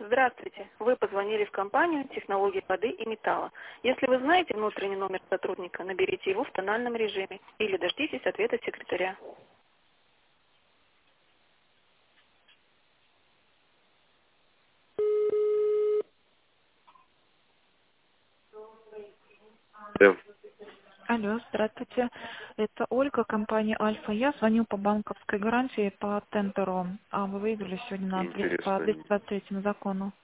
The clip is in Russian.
Здравствуйте. Вы позвонили в компанию «Технологии воды и металла». Если вы знаете внутренний номер сотрудника, наберите его в тональном режиме или дождитесь ответа секретаря. Да. Алло, здравствуйте. Это Ольга, компания «Альфа». Я звоню по банковской гарантии по тендеру. А вы выиграли сегодня на по Интересно. 223 закону.